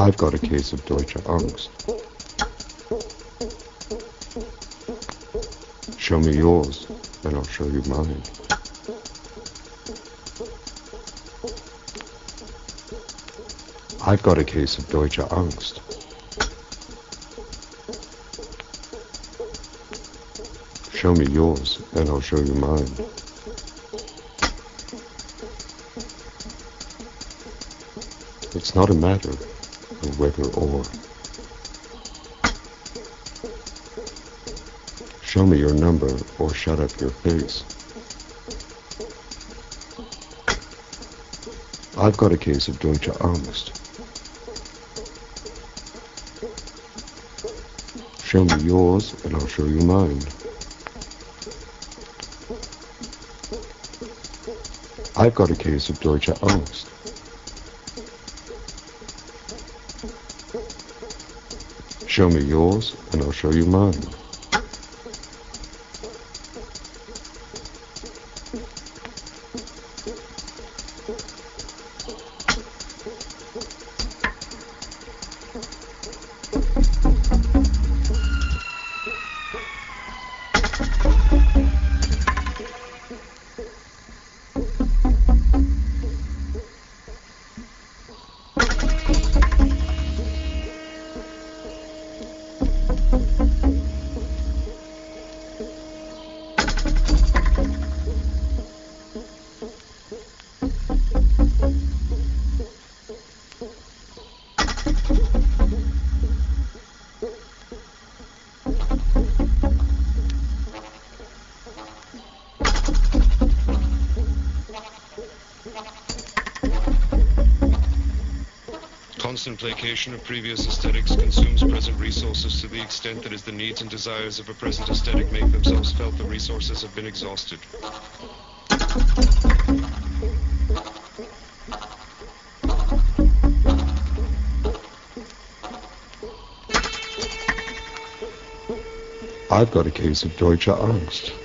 I've got a case of Deutsche Angst. Show me yours, and I'll show you mine. I've got a case of Deutsche Angst. Show me yours, and I'll show you mine. It's not a matter of whether or. Show me your number or shut up your face. I've got a case of Deutsche Angst. Show me yours and I'll show you mine. I've got a case of Deutsche Angst. Show me yours and I'll show you mine. Constant placation of previous aesthetics consumes present resources to the extent that as the needs and desires of a present aesthetic make themselves felt, the resources have been exhausted. I've got a case of Deutsche Angst.